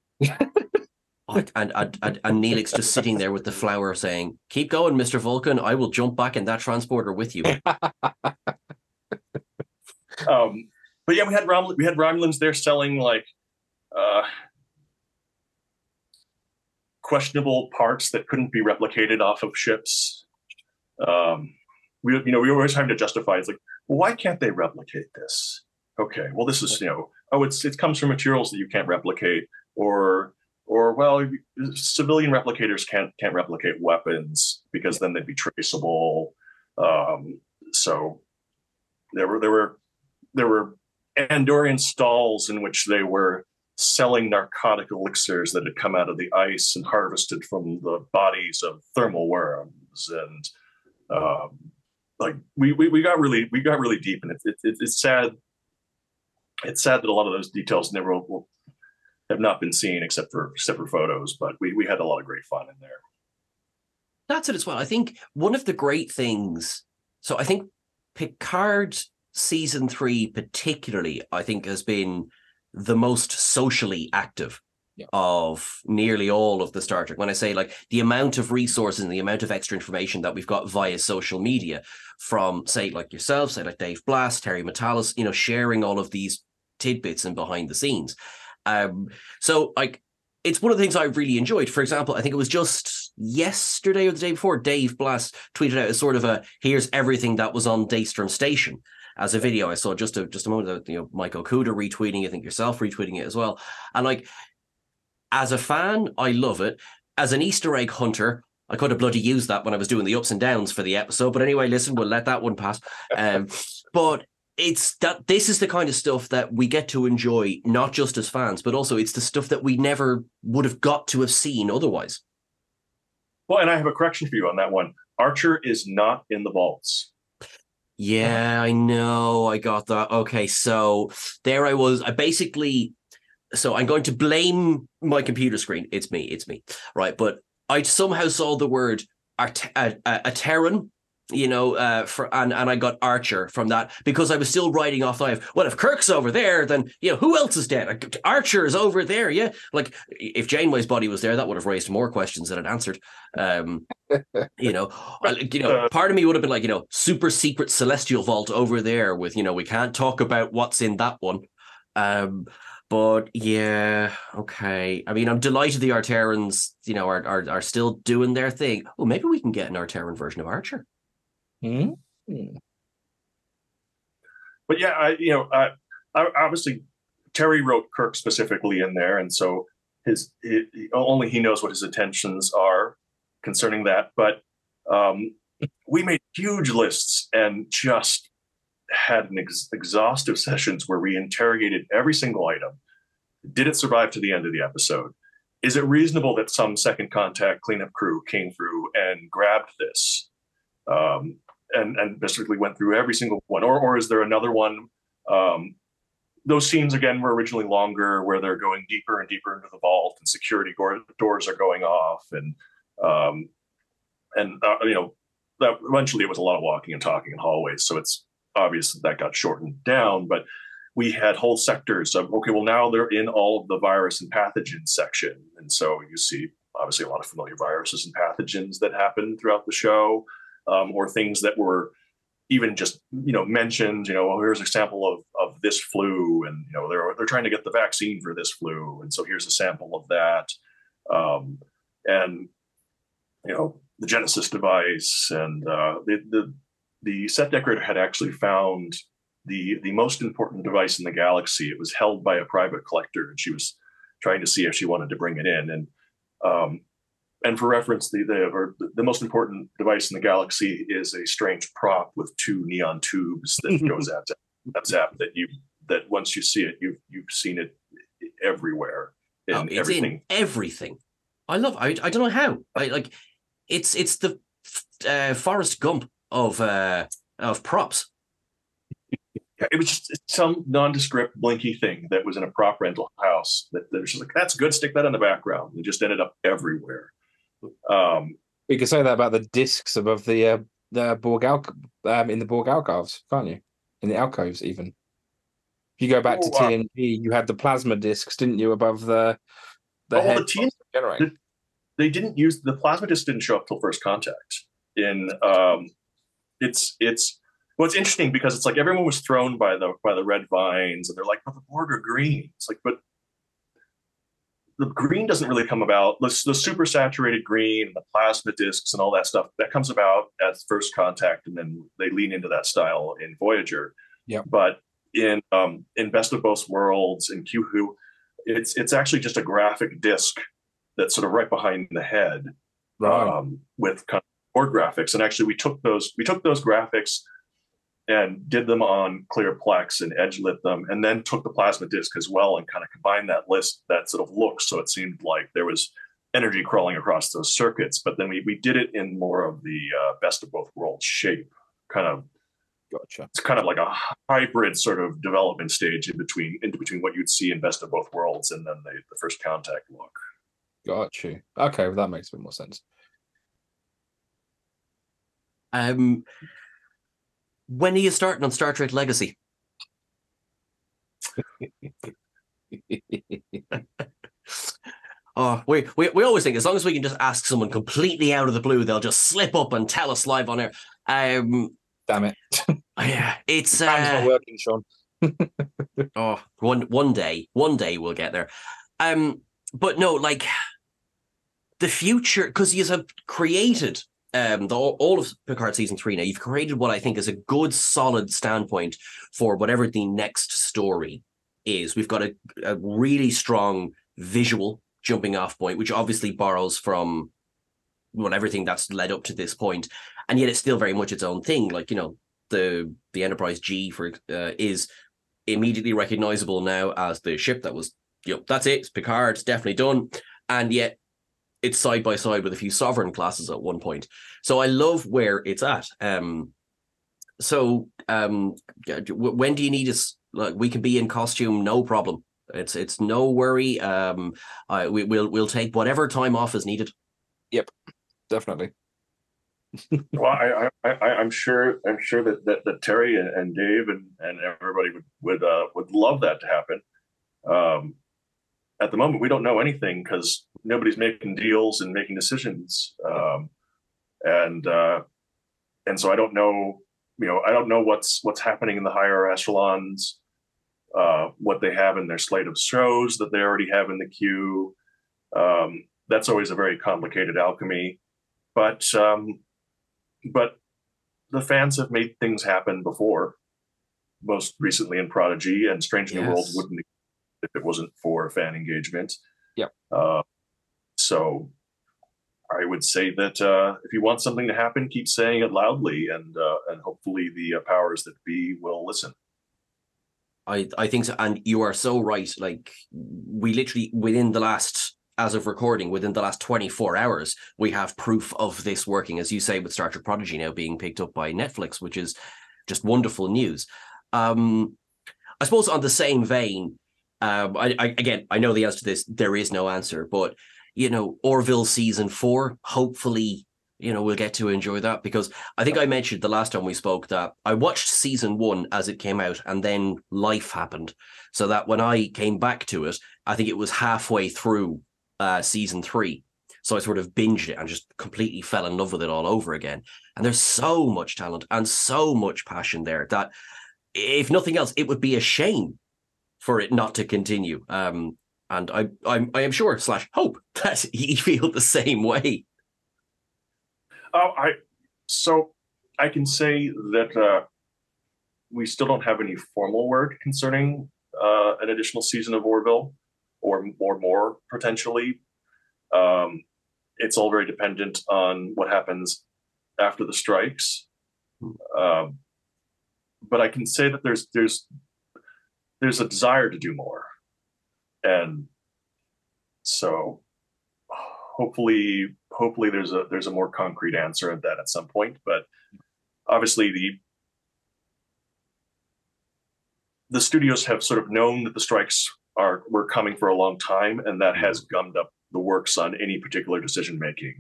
And Neelix just sitting there with the flower saying, keep going, Mr. Vulcan. I will jump back in that transporter with you. But yeah, we had Romulans there selling like questionable parts that couldn't be replicated off of ships. We were always having to justify. It's like, well, why can't they replicate this? Okay, well, this is it comes from materials that you can't replicate, or well, civilian replicators can't replicate weapons because then they'd be traceable. So there were Andorian stalls in which they were selling narcotic elixirs that had come out of the ice and harvested from the bodies of thermal worms, and we got really deep, and it's sad. It's sad that a lot of those details never have not been seen except for photos, but we had a lot of great fun in there. That's it as well. I think one of the great things. So I think Picard season 3 particularly, I think, has been the most socially active of nearly all of the Star Trek. When I say like the amount of resources and the amount of extra information that we've got via social media from, say, like yourself, say like Dave Blass, Terry Matalas, sharing all of these tidbits and behind the scenes. So like it's one of the things I really enjoyed. For example, I think it was just yesterday or the day before, Dave Blass tweeted out a sort of here's everything that was on Daystrom Station as a video. I saw just a moment ago, Mike Okuda retweeting it, I think yourself retweeting it as well. And like, as a fan, I love it. As an Easter egg hunter, I could have bloody used that when I was doing the ups and downs for the episode. But anyway, listen, we'll let that one pass. But it's that this is the kind of stuff that we get to enjoy, not just as fans, but also it's the stuff that we never would have got to have seen otherwise. Well, and I have a correction for you on that one. Archer is not in the vaults. Yeah, I know. I got that. Okay, so there I was. So I'm going to blame my computer screen. It's me. It's me. Right. But I somehow saw the word a Terran, and I got Archer from that because I was still writing off live. Well, if Kirk's over there, then, who else is dead? Archer is over there. Yeah. Like if Janeway's body was there, that would have raised more questions than it answered. Part of me would have been like, super secret celestial vault over there with, we can't talk about what's in that one. But yeah, okay. I mean, I'm delighted the Arterans, are still doing their thing. Oh, maybe we can get an Arteran version of Archer. Mm-hmm. But yeah, I obviously Terry wrote Kirk specifically in there, and so only he knows what his intentions are concerning that. But we made huge lists and just had an exhaustive sessions where we interrogated every single item. Did it survive to the end of the episode? Is it reasonable that some second contact cleanup crew came through and grabbed this? And basically went through every single one. Or is there another one? Those scenes, again, were originally longer, where they're going deeper and deeper into the vault and security doors are going off. That eventually it was a lot of walking and talking in hallways. So it's obvious that got shortened down. But we had whole sectors of, okay, well, now they're in all of the virus and pathogen section. And so you see, obviously, a lot of familiar viruses and pathogens that happen throughout the show. Or things that were even just mentioned. Here's a sample of this flu, and they're trying to get the vaccine for this flu, and so here's a sample of that, and the Genesis device, and the set decorator had actually found the most important device in the galaxy. It was held by a private collector, and she was trying to see if she wanted to bring it in, and for reference, the most important device in the galaxy is a strange prop with two neon tubes that goes at zap that once you see it, you've seen it everywhere. It's everything. In everything. I don't know how. It's the Forrest Gump of props. Yeah, it was just some nondescript blinky thing that was in a prop rental house that they're just like, that's good, stick that in the background. It just ended up everywhere. You could say that about the discs above the Borg in the Borg alcoves, can't you? In the alcoves, even. If you go back to TNG, you had the plasma discs, didn't you, above the head? The generator. They didn't use the plasma disc. Didn't show up till First Contact. It's interesting because it's like everyone was thrown by the red vines, and they're like, "But the Borg are green." It's like, but the green doesn't really come about. The super saturated green and the plasma discs and all that stuff that comes about at First Contact, and then they lean into that style in Voyager. Yeah. But in Best of Both Worlds and Q-Who, it's actually just a graphic disc that's sort of right behind the head, right. With kind of Borg graphics. And actually, we took those graphics and did them on clear Plex and edge lit them, and then took the plasma disc as well and kind of combined that sort of look, so it seemed like there was energy crawling across those circuits. But then we did it in more of the Best of Both Worlds shape, kind of. Gotcha. It's kind of like a hybrid sort of development stage in between what you'd see in Best of Both Worlds and then the First Contact look. Got you. Okay, well, that makes a bit more sense. When are you starting on Star Trek Legacy? Oh, we always think as long as we can just ask someone completely out of the blue, they'll just slip up and tell us live on air. Damn it! Yeah, it's not working, Sean. one day we'll get there. But no, like the future, because you have created all of Picard season 3 now. You've created what I think is a good, solid standpoint for whatever the next story is. We've got a really strong visual jumping off point, which obviously borrows from everything that's led up to this point, and yet it's still very much its own thing. Like, the Enterprise G is immediately recognizable now as the ship that was, that's it, it's Picard, it's definitely done, and yet it's side by side with a few Sovereign classes at one point. So I love where it's at. So, when do you need us? Like, we can be in costume, no problem. It's no worry. We'll take whatever time off is needed. Yep, definitely. Well, I'm sure that Terry and Dave and everybody would love that to happen. At the moment, we don't know anything because nobody's making deals and making decisions, and so I don't know. I don't know what's happening in the higher echelons, what they have in their slate of shows that they already have in the queue. That's always a very complicated alchemy, but the fans have made things happen before. Most recently in Prodigy, and Strange New Worlds wouldn't if it wasn't for fan engagement. Yep. So I would say that if you want something to happen, keep saying it loudly, and hopefully the powers that be will listen. I think so, and you are so right. Like, we literally, within the last, as of recording, within the last 24 hours, we have proof of this working, as you say, with Star Trek Prodigy now being picked up by Netflix, which is just wonderful news. I suppose on the same vein, I know the answer to this. There is no answer, but Orville season 4, hopefully, we'll get to enjoy that, because I think I mentioned the last time we spoke that I watched season 1 as it came out, and then life happened, so that when I came back to it, I think it was halfway through season 3. So I sort of binged it and just completely fell in love with it all over again. And there's so much talent and so much passion there that, if nothing else, it would be a shame for it not to continue. And I am sure / hope that you feel the same way. So I can say that we still don't have any formal word concerning an additional season of Orville, or more potentially. It's all very dependent on what happens after the strikes. But I can say that there's a desire to do more, and so hopefully there's a more concrete answer at that at some point. But obviously the studios have sort of known that the strikes were coming for a long time, and that has gummed up the works on any particular decision making.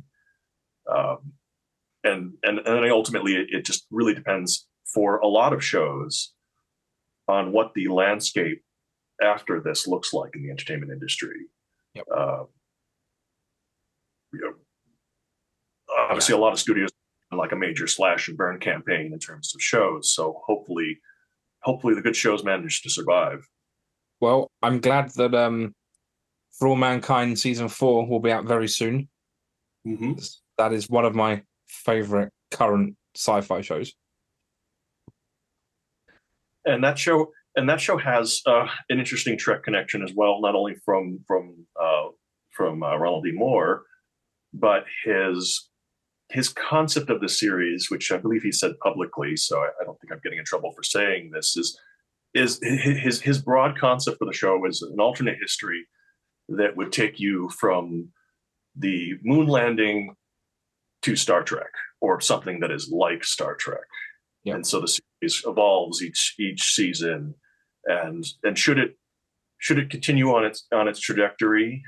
And ultimately it just really depends for a lot of shows on what the landscape after this looks like in the entertainment industry. Yep. Obviously a lot of studios like a major slash and burn campaign in terms of shows. So hopefully the good shows manage to survive. Well, I'm glad that For All Mankind season 4 will be out very soon. Mm-hmm. That is one of my favorite current sci-fi shows. And that show has an interesting Trek connection as well, not only from Ronald D. Moore, but his concept of the series, which I believe he said publicly, so I don't think I'm getting in trouble for saying this, is his broad concept for the show is an alternate history that would take you from the moon landing to Star Trek, or something that is like Star Trek. Yep. And so the series evolves each season, and should it continue on its trajectory,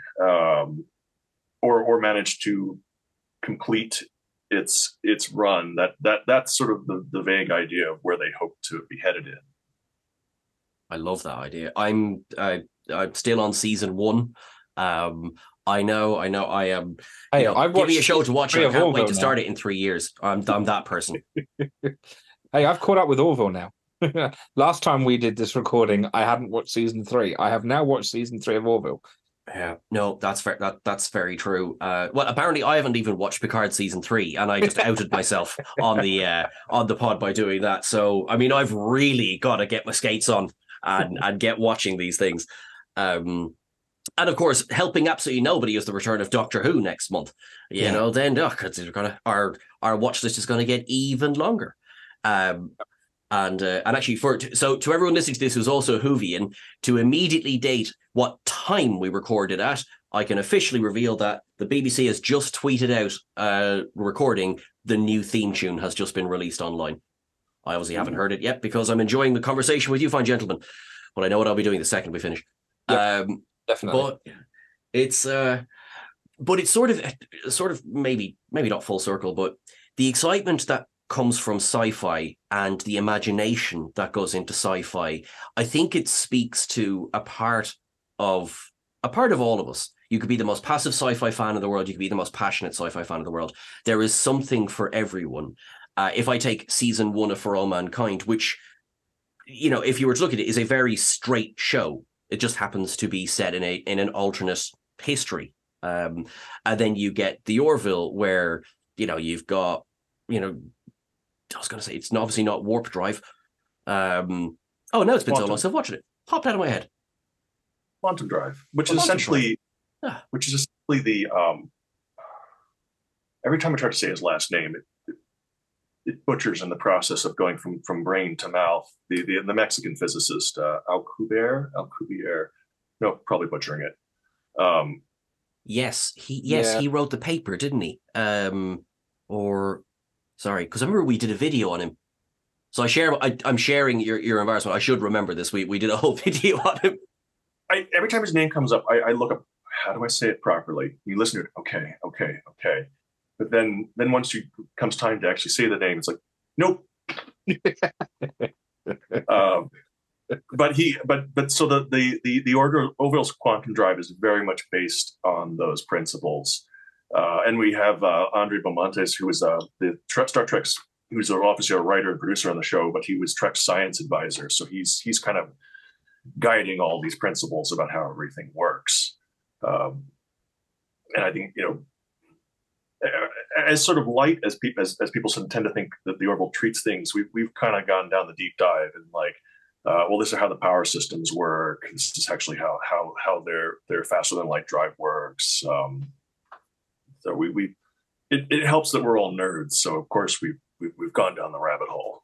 or manage to complete its run, that's sort of the vague idea of where they hope to be headed in. I love that idea. I'm still on season 1. I know. I am. Hey, give me a show to watch. I can't wait to start it in 3 years. I'm that person. Hey, I've caught up with Orville now. Last time we did this recording, I hadn't watched season 3. I have now watched season 3 of Orville. Yeah, no, that's that's very true. Well, apparently I haven't even watched Picard season 3, and I just outed myself on the pod by doing that. So, I mean, I've really got to get my skates on and get watching these things. And of course, helping absolutely nobody is the return of Doctor Who next month. You know, then our watch list is going to get even longer. And actually, to everyone listening to this who's also a Whovian, to immediately date what time we recorded at, I can officially reveal that the BBC has just tweeted out recording the new theme tune has just been released online. I obviously haven't heard it yet because I'm enjoying the conversation with you fine gentlemen, but I know what I'll be doing the second we finish. Yep, definitely. But it's sort of maybe not full circle, but the excitement that comes from sci-fi and the imagination that goes into sci-fi, I think it speaks to a part of all of us. You could be the most passive sci-fi fan in the world. You could be the most passionate sci-fi fan in the world. There is something for everyone. If I take season 1 of For All Mankind, which, you know, if you were to look at it, is a very straight show. It just happens to be set in an alternate history. And then you get The Orville, where, you know, you've got, you know, I was going to say, it's obviously not Warp Drive. Oh, no, it's been so long since I've watched it. Popped out of my head. Quantum Drive, which is essentially the every time I try to say his last name, it butchers in the process of going from brain to mouth. The Mexican physicist Alcubierre, no, probably butchering it. Yes, he wrote the paper, didn't he? Sorry, because I remember we did a video on him. So I'm sharing your embarrassment. I should remember this. We did a whole video on him. Every time his name comes up, I look up, how do I say it properly? You listen to it, okay. But then once it comes time to actually say the name, it's like, nope. So the Orville's Quantum Drive is very much based on those principles. And we have Andre Beaumontes, who was the Star Trek's, he was obviously a writer and producer on the show, but he was Trek's science advisor. So he's kind of guiding all these principles about how everything works. And I think, you know, as sort of light as people tend to think that the Orville treats things, we've kind of gone down the deep dive and like, well, this is how the power systems work. This is actually how their faster than light drive works. So it helps that we're all nerds. So of course we've gone down the rabbit hole.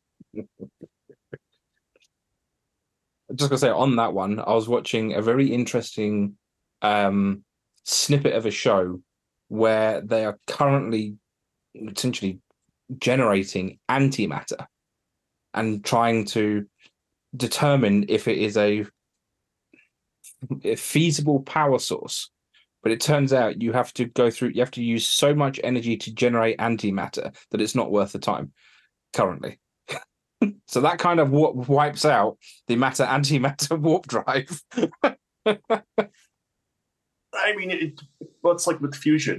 I'm just gonna say on that one, I was watching a very interesting snippet of a show where they are currently essentially generating antimatter and trying to determine if it is a feasible power source. But it turns out you have to use so much energy to generate antimatter that it's not worth the time currently. So that kind of wipes out the antimatter warp drive. I mean, it's like with fusion.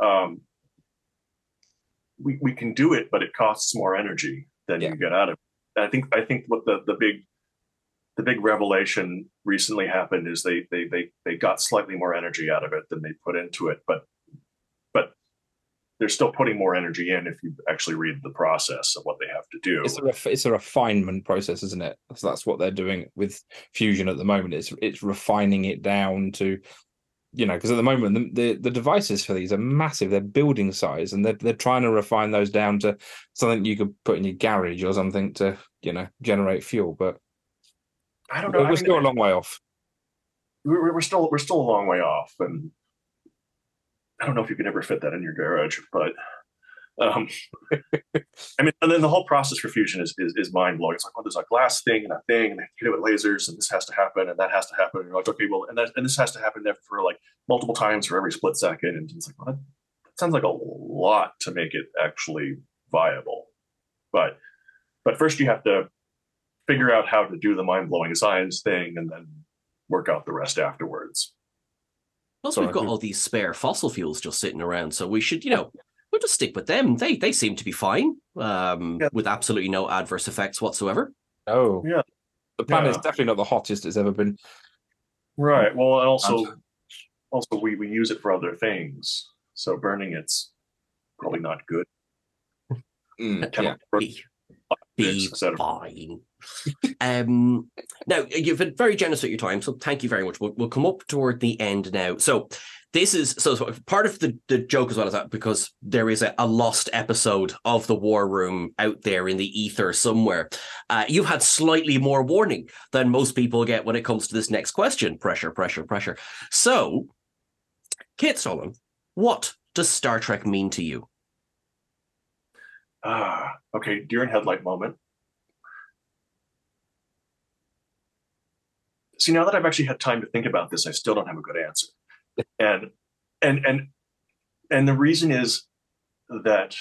We can do it, but it costs more energy than you get out of it. And I think what the big revelation recently happened is they got slightly more energy out of it than they put into it, but they're still putting more energy in if you actually read the process of what they have to do. It's a refinement process, isn't it? So that's what they're doing with fusion at the moment. It's refining it down to, you know, because at the moment the devices for these are massive. They're building size, and they're trying to refine those down to something you could put in your garage or something to, you know, generate fuel. But I don't know. We're still a long way off. We're still a long way off, and I don't know if you can ever fit that in your garage. But I mean, and then the whole process for fusion is mind blowing. It's like, well, there's a glass thing and a thing, and they hit it with lasers, and this has to happen, and that has to happen. And you're like, okay, well, and this has to happen for like multiple times for every split second, and it's like, well, that sounds like a lot to make it actually viable. But first you have to figure out how to do the mind-blowing science thing and then work out the rest afterwards. Also, we've got all these spare fossil fuels just sitting around, so we should, you know, we'll just stick with them. They seem to be fine, with absolutely no adverse effects whatsoever. Oh, yeah. The planet's definitely not the hottest it's ever been. Right. Well, and also we use it for other things, so burning it's probably not good. Be fine. Now, you've been very generous with your time, so thank you very much. We'll come up toward the end now. So this is so part of the joke as well as that, because there is a lost episode of the War Room out there in the ether somewhere. You've had slightly more warning than most people get when it comes to this next question. Pressure. So, Kit Solon, what does Star Trek mean to you? Okay, deer in headlight moment. see, now that I've actually had time to think about this, I still don't have a good answer. And the reason is that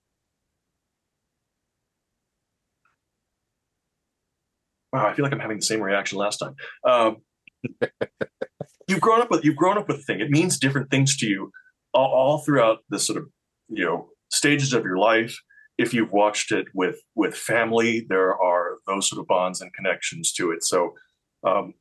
wow, I feel like I'm having the same reaction last time. You've grown up with the thing. It means different things to you all throughout the sort of, you know, stages of your life. If you've watched it with family, there are those sort of bonds and connections to it. So, but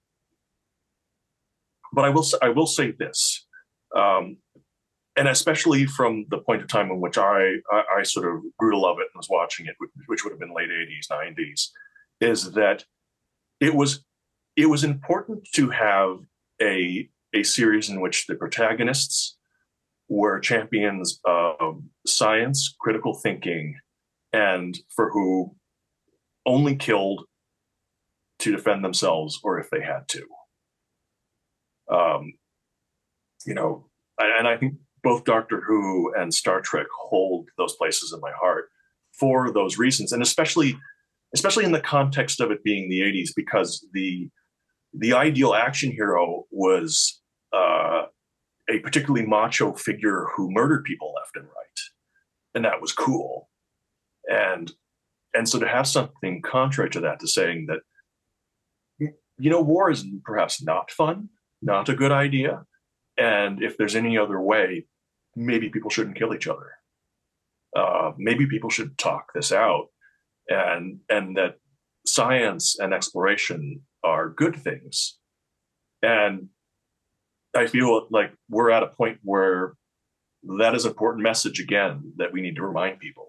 I will say this, and especially from the point of time in which I sort of grew to love it and was watching it, which would have been late 80s, 90s, is that it was important to have a series in which the protagonists were champions of science, critical thinking, and for who only killed to defend themselves or if they had to. You know, and I think both Doctor Who and Star Trek hold those places in my heart for those reasons, and especially in the context of it being the 80s, because the ideal action hero was a particularly macho figure who murdered people left and right, and that was cool. And so to have something contrary to that, to saying that, you know, war is perhaps not fun, not a good idea, and if there's any other way, maybe people shouldn't kill each other. Maybe people should talk this out, and that science and exploration are good things. And I feel like we're at a point where that is an important message again that we need to remind people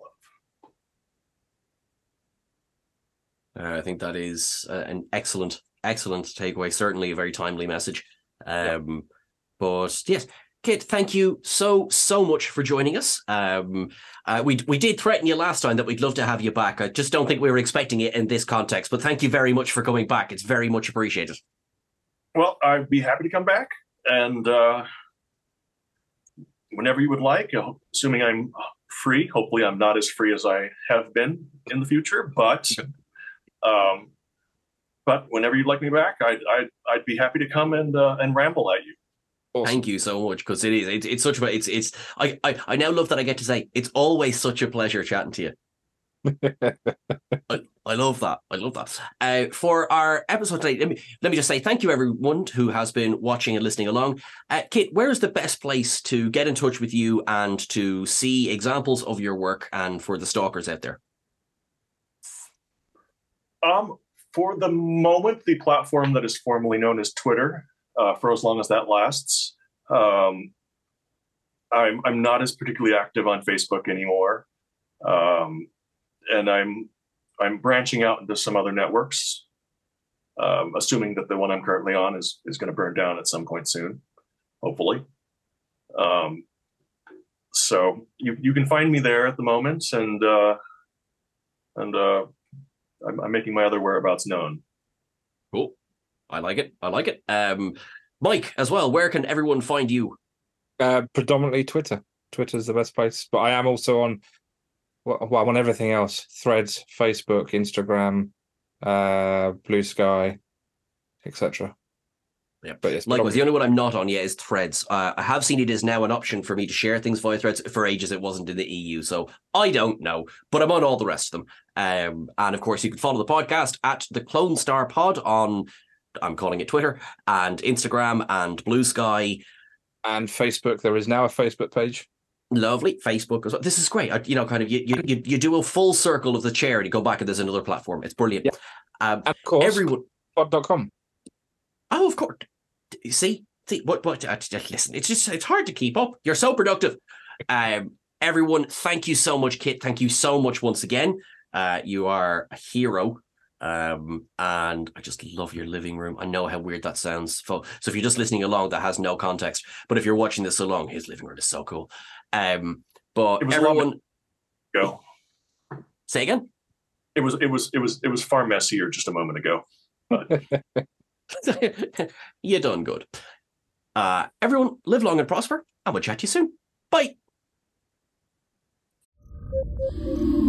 of. I think that is an excellent takeaway. Certainly a very timely message. But yes, Kit, thank you so much for joining us. We did threaten you last time that we'd love to have you back. I just don't think we were expecting it in this context. But thank you very much for coming back. It's very much appreciated. Well, I'd be happy to come back, and whenever you would like, assuming I'm free. Hopefully, I'm not as free as I have been in the future, but whenever you'd like me back, I'd be happy to come and ramble at you. Awesome. Thank you so much, because it's such a I now love that I get to say it's always such a pleasure chatting to you. I love that. I love that. For our episode today, let me just say thank you everyone who has been watching and listening along. Kit, where is the best place to get in touch with you and to see examples of your work, and for the stalkers out there? For the moment, the platform that is formerly known as Twitter, for as long as that lasts. I'm not as particularly active on Facebook anymore, and I'm branching out into some other networks, assuming that the one I'm currently on is going to burn down at some point soon, hopefully. So you can find me there at the moment, and I'm making my other whereabouts known. Cool. I like it. Mike, as well, where can everyone find you? Predominantly Twitter. Twitter's the best place, but I am also on, well, I'm on everything else: Threads, Facebook, Instagram, Blue Sky, etc. Yeah, but likewise, the only one I'm not on yet is Threads. I have seen it is now an option for me to share things via Threads. For ages, it wasn't in the EU, so I don't know. But I'm on all the rest of them. And of course, you can follow the podcast at the Clone Star Pod on, I'm calling it Twitter, and Instagram and Blue Sky. And Facebook. There is now a Facebook page. Lovely. Facebook as well. This is great. You you do a full circle of the chair and you go back and there's another platform. It's brilliant. Yeah. And of course, everyone. Pod.com. Oh, of course. See, what? Listen, it's hard to keep up. You're so productive. Everyone, thank you so much, Kit. Thank you so much once again. You are a hero. And I just love your living room. I know how weird that sounds. So if you're just listening along, that has no context. But if you're watching this along, his living room is so cool. But everyone, go. Say again. It was far messier just a moment ago. But you done good. Everyone, live long and prosper, and we'll chat to you soon. Bye.